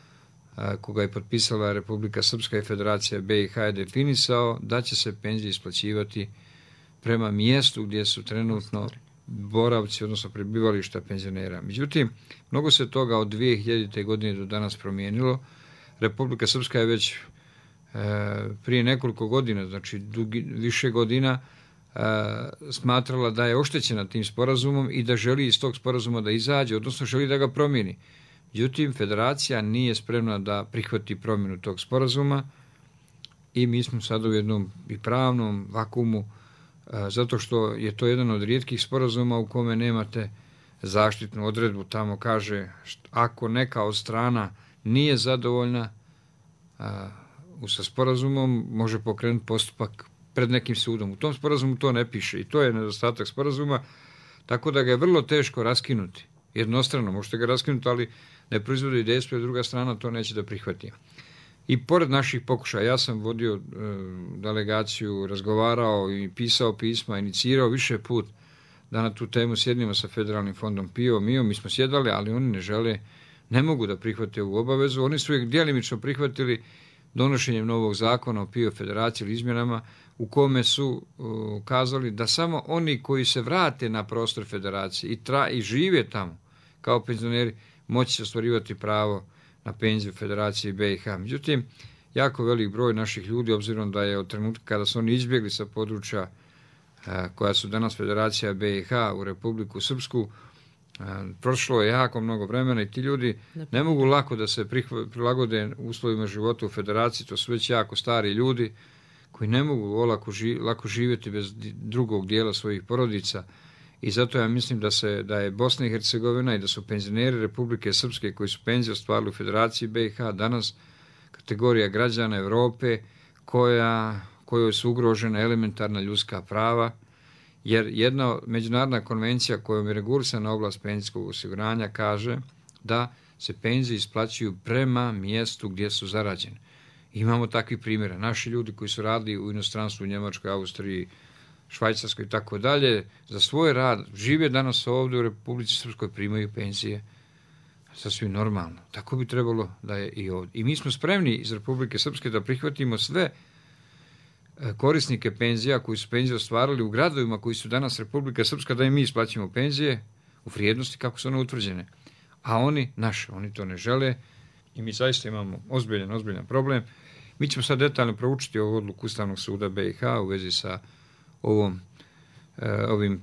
koga je potpisala Republika Srpska i Federacija B i H je definisao da će se penzije isplaćivati prema mjestu gdje su trenutno boravci, odnosno prebivališta penzionera. Međutim, mnogo se toga od dvije hiljadite. godine do danas promijenilo. Republika Srpska je već e, prije nekoliko godina, znači dugi, više godina, e, smatrala da je oštećena tim sporazumom i da želi iz tog sporazuma da izađe, odnosno želi da ga promijeni. Međutim, federacija nije spremna da prihvati promjenu tog sporazuma i mi smo sada u jednom i pravnom vakumu, zato što je to jedan od rijetkih sporazuma u kome nemate zaštitnu odredbu. Tamo kaže, ako neka od strana nije zadovoljna a, sa sporazumom, može pokrenuti postupak pred nekim sudom. U tom sporazumu to ne piše i to je nedostatak sporazuma, tako da ga je vrlo teško raskinuti. Jednostrano možete ga raskinuti, ali ne proizvodi dejstvo i druga strana to neće da prihvati. I pored naših pokušaja, ja sam vodio e, delegaciju, razgovarao i pisao pisma, inicirao više put da na tu temu sjednimo sa federalnim fondom Pio Mio. Mi smo sjedali, ali oni ne žele, ne mogu da prihvate ovu obavezu. Oni su ih djelimično prihvatili donošenjem novog zakona o Pio Federaciji ili izmjenama, u kome su uh, kazali da samo oni koji se vrate na prostor federacije i, tra, i žive tamo kao penzioneri moći ostvarivati pravo na penziju Federacije B i H. Međutim, jako velik broj naših ljudi, obzirom da je od trenutka kada su oni izbjegli sa područja uh, koja su danas Federacija B i H u Republiku Srpsku, uh, prošlo je jako mnogo vremena i ti ljudi ne mogu lako da se prihva, prilagode uslovima života u Federaciji. To su već jako stari ljudi koji ne mogu lako, ži, lako živjeti bez drugog dijela svojih porodica. I zato ja mislim da, se, da je Bosna i Hercegovina i da su penzioneri Republike Srpske koji su penzije ostvarili u Federaciji B i H danas kategorija građana Europe koja, kojoj su ugrožena elementarna ljudska prava, jer jedna međunarodna konvencija kojom je regulisana oblast penzijskog osiguranja kaže da se penzije isplaćuju prema mjestu gdje su zarađene. Imamo takvih primjera. Naši ljudi koji su radili u inostranstvu, u Njemačkoj, Austriji, Švajcarskoj i tako dalje, za svoj rad žive danas ovdje u Republici Srpskoj, primaju penzije sasvim normalno. Tako bi trebalo da je i ovdje. I mi smo spremni iz Republike Srpske da prihvatimo sve korisnike penzija koji su penzije ostvarili u gradovima koji su danas Republika Srpska, da i mi isplaćimo penzije u vrijednosti kako su one utvrđene. A oni, naše, oni to ne žele i mi zaista imamo ozbiljan, ozbiljan problem. Mi ćemo sad detaljno proučiti ovu odluku Ustavnog suda B i H u vezi sa ovom, e, ovim,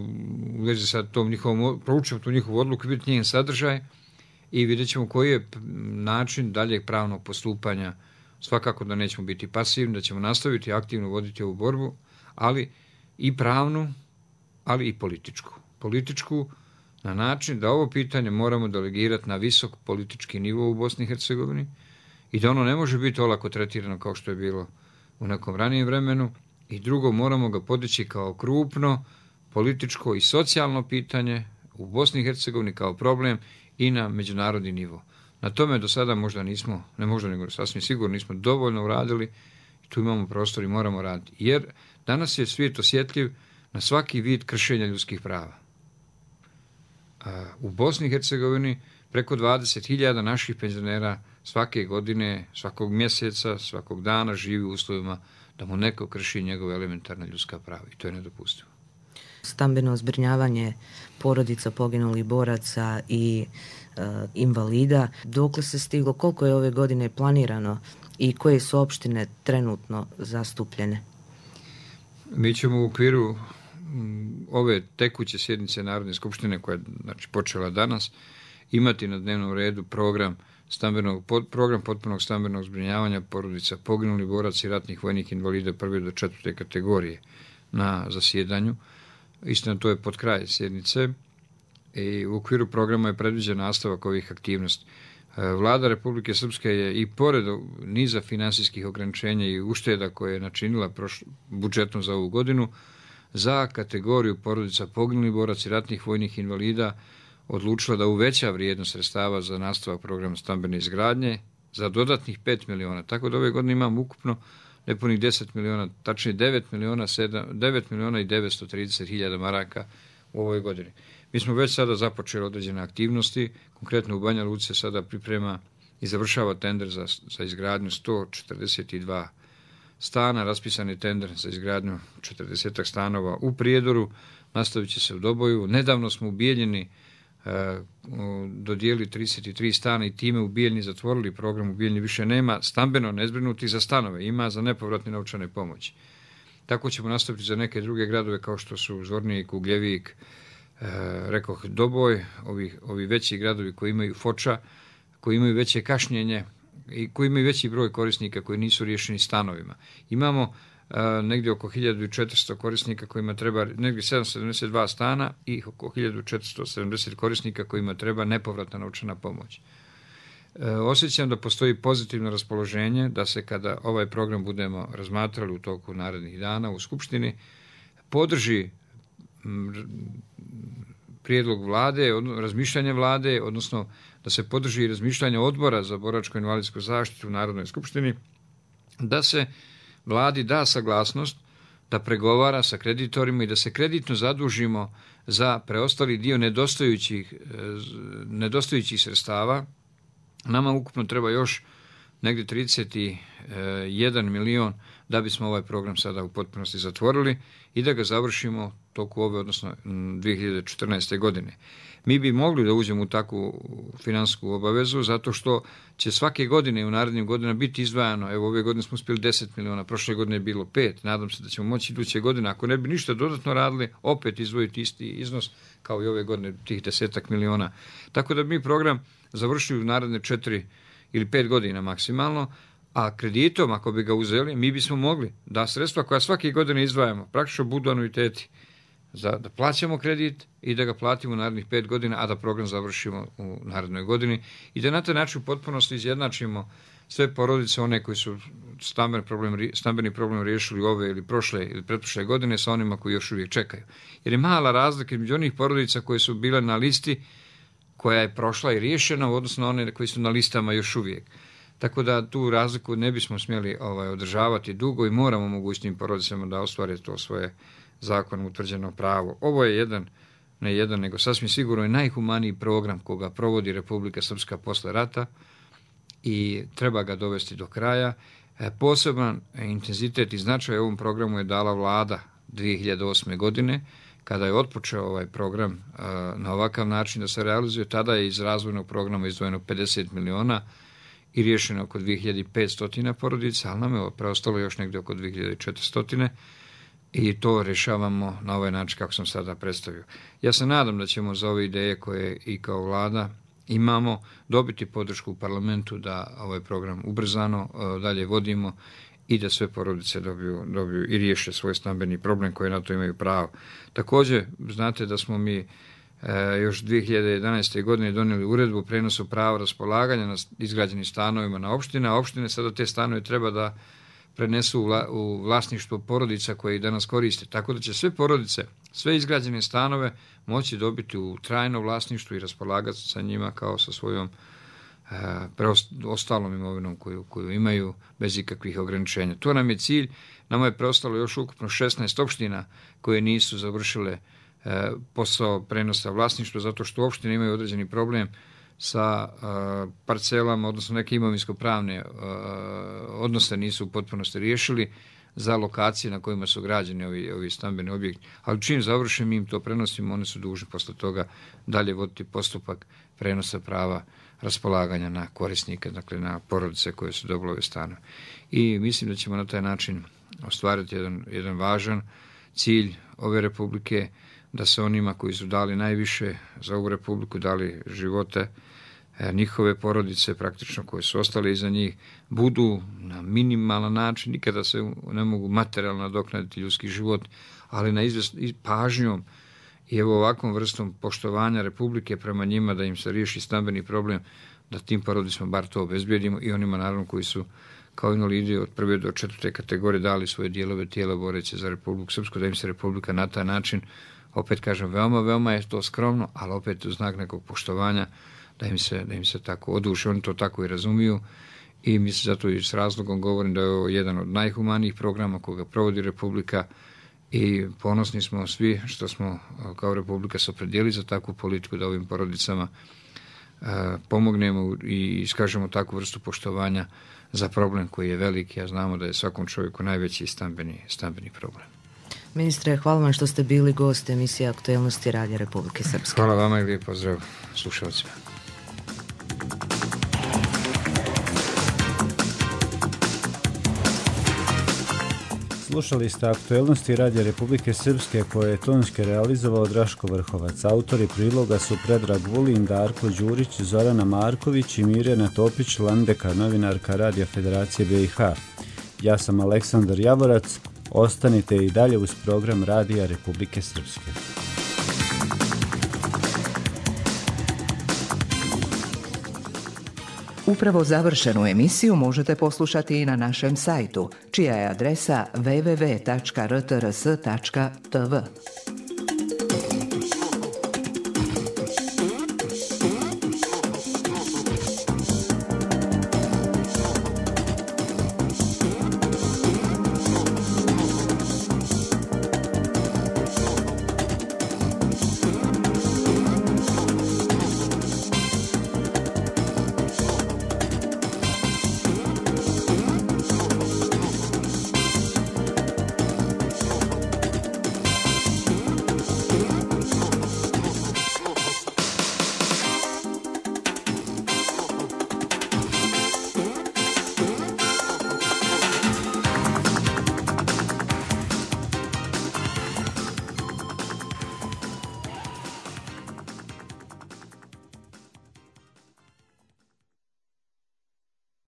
u vezi sa tom njihovom, proučimo tu njihovu odluku, vidjeti njen sadržaj i vidjet ćemo koji je način daljeg pravnog postupanja. Svakako da nećemo biti pasivni, da ćemo nastaviti aktivno voditi ovu borbu, ali i pravnu, ali i političku. Političku na način da ovo pitanje moramo delegirati na visok politički nivo u Bosni i Hercegovini i da ono ne može biti olako tretirano kao što je bilo u nekom ranijem vremenu. I drugo, moramo ga podići kao krupno političko i socijalno pitanje u Bosni i Hercegovini kao problem i na međunarodni nivo. Na tome do sada možda nismo, ne možda nego sasvim sigurno nismo dovoljno uradili, tu imamo prostor i moramo raditi. Jer danas je svijet osjetljiv na svaki vid kršenja ljudskih prava. U Bosni i Hercegovini preko dvadeset hiljada naših penzionera svake godine, svakog mjeseca, svakog dana živi u uslovima da mu neko krši njegove elementarna ljudska prava i to je nedopustivo. Stambeno zbrinjavanje porodica poginulih boraca i e, invalida, dokle se stiglo, koliko je ove godine planirano i koje su opštine trenutno zastupljene? Mi ćemo u okviru m, ove tekuće sjednice Narodne skupštine koja je znači, počela danas imati na dnevnom redu program Stambenog, pod, program potpunog stambenog zbrinjavanja porodica poginulih boraca i ratnih vojnih invalida prve do četvrte kategorije na zasjedanju. Istina, to je pod kraj sjednice i u okviru programa je predviđen nastavak ovih aktivnosti. Vlada Republike Srpske je i pored niza finansijskih ograničenja i ušteda koje je načinila prošlo, budžetom za ovu godinu, za kategoriju porodica poginulih boraca i ratnih vojnih invalida odlučila da uveća vrijednost sredstava za nastavak programa stambene izgradnje za dodatnih pet miliona. Tako da ove godine imamo ukupno nepunih deset miliona, tačnije devet miliona, devet miliona i devetsto trideset hiljada maraka u ovoj godini. Mi smo već sada započeli određene aktivnosti, konkretno u Banja Luci sada priprema i završava tender za, za izgradnju sto četrdeset dva stana, raspisan je tender za izgradnju četrdeset stanova u Prijedoru, nastavit će se u Doboju. Nedavno smo u Bijeljini e, dodijeli trideset tri stana i time u Bijeljini zatvorili program. U Bijeljini više nema stambeno nezbrinuti za stanove, ima za nepovratne novčane pomoći. Tako ćemo nastaviti za neke druge gradove kao što su Zvornik, Ugljevik, e, rekoh Doboj, ovi, ovi veći gradovi koji imaju foča, koji imaju veće kašnjenje i koji imaju veći broj korisnika koji nisu riješeni stanovima. Imamo a, negdje oko hiljadu četiristo korisnika kojima treba, negdje sedamsto sedamdeset dva stana i oko hiljadu četiristo sedamdeset korisnika kojima treba nepovratna novčana pomoć. E, osjećam da postoji pozitivno raspoloženje da se kada ovaj program budemo razmatrali u toku narednih dana u Skupštini, podrži m, prijedlog vlade, od, razmišljanje vlade, odnosno da se podrži razmišljanje odbora za boračko-invalidsku zaštitu u Narodnoj skupštini, da se vladi da saglasnost da pregovara sa kreditorima i da se kreditno zadužimo za preostali dio nedostajućih, nedostajućih sredstava. Nama ukupno treba još negdje trideset jedan milion da bismo ovaj program sada u potpunosti zatvorili i da ga završimo toku ove, odnosno dvije hiljade četrnaeste. godine. Mi bi mogli da uđemo u takvu finansijsku obavezu zato što će svake godine u narednim godinama biti izdvajano, evo ove godine smo uspjeli deset miliona, prošle godine je bilo pet, nadam se da ćemo moći iduće godine, ako ne bi ništa dodatno radili, opet izdvojiti isti iznos kao i ove godine, tih desetak miliona. Tako da mi program završili u naredne četiri ili pet godina maksimalno, a kreditom, ako bi ga uzeli, mi bismo mogli da sredstva koja svake godine izdvajamo, praktično budu anuiteti, za, da plaćamo kredit i da ga platimo u narednih pet godina, a da program završimo u narednoj godini i da na taj način u potpunosti izjednačimo sve porodice, one koji su stambeni problem, stambeni problem riješili ove ili prošle ili pretprošle godine sa onima koji još uvijek čekaju. Jer je mala razlika između onih porodica koje su bile na listi koja je prošla i riješena u odnosu na one koji su na listama još uvijek. Tako da tu razliku ne bismo smjeli ovaj, održavati dugo i moramo omogućiti tim porodicama da ostvare to svoje zakonom utvrđeno pravo. Ovo je jedan, ne jedan, nego sasvim sigurno je najhumaniji program koga provodi Republika Srpska posle rata i treba ga dovesti do kraja. E, poseban intenzitet i značaj ovom programu je dala vlada dvije hiljade osme. godine, kada je otpočeo ovaj program a, na ovakav način da se realizuje. Tada je iz razvojnog programa izdvojeno pedeset miliona i riješeno oko dvije hiljade petsto porodica, ali nam je preostalo još negdje oko dvije hiljade četiristo i to rješavamo na ovaj način kako sam sada predstavio. Ja se nadam da ćemo za ove ideje koje i kao vlada imamo dobiti podršku u parlamentu da ovaj program ubrzano dalje vodimo i da sve porodice dobiju, dobiju i riješe svoj stambeni problem koji na to imaju pravo. Također, znate da smo mi e, još dvije hiljade jedanaeste. godine donijeli uredbu o prenosu prava raspolaganja na izgrađenim stanovima na opštine, a opštine sada te stanove treba da prenesu u, vla, u vlasništvo porodica koje ih danas koriste. Tako da će sve porodice, sve izgrađene stanove moći dobiti u trajno vlasništvo i raspolagati sa njima kao sa svojom preostalom imovinom koju, koju imaju bez ikakvih ograničenja. To nam je cilj. Nama je preostalo još ukupno šesnaest opština koje nisu završile e, posao prenosa vlasništva zato što opštine imaju određeni problem sa e, parcelama, odnosno neke imovinsko-pravne e, odnose nisu u potpunosti riješili za lokacije na kojima su građeni ovi, ovi stambeni objekti. Ali čim završim im to prenosimo, oni su dužni posle toga dalje voditi postupak prenosa prava raspolaganja na korisnike, dakle na porodice koje su dobile ove stanove. I mislim da ćemo na taj način ostvariti jedan, jedan važan cilj ove republike, da se onima koji su dali najviše za ovu republiku, dali živote, njihove porodice praktično koje su ostale iza njih, budu na minimalan način, nikada se ne mogu materijalno nadoknaditi ljudski život, ali na izvest, pažnjom i evo ovakvom vrstom poštovanja republike prema njima da im se riješi stambeni problem, da tim porodicama bar to obezbijedimo i onima naravno koji su kao invalidi od prve do četvrte kategorije dali svoje dijelove tijela boreći za Republiku Srpsku, da im se republika na taj način, opet kažem, veoma, veoma je to skromno, ali opet u znak nekog poštovanja da im se, da im se tako oduši, oni to tako i razumiju i mislim zato i s razlogom govorim da je ovo jedan od najhumanijih programa koga provodi republika i ponosni smo svi što smo kao republika se opredijeli za takvu politiku da ovim porodicama e, pomognemo i iskažemo takvu vrstu poštovanja za problem koji je veliki, a znamo da je svakom čovjeku najveći stambeni, stambeni problem. Ministre, hvala vam što ste bili gost emisije Aktuelnosti Radija Republike Srpske. Hvala vama i lijep pozdrav slušalcima. Slušali ste Aktuelnosti Radija Republike Srpske koje je tonski realizovao Draško Vrhovac. Autori priloga su Predrag Vulin, Darko Đurić, Zorana Marković i Mirjana Topić, Landeka, novinarka Radija Federacije B i H. Ja sam Aleksandar Javorac. Ostanite i dalje uz program Radija Republike Srpske. Upravo završenu emisiju možete poslušati i na našem sajtu, čija je adresa w w w tačka r t r s tačka t v.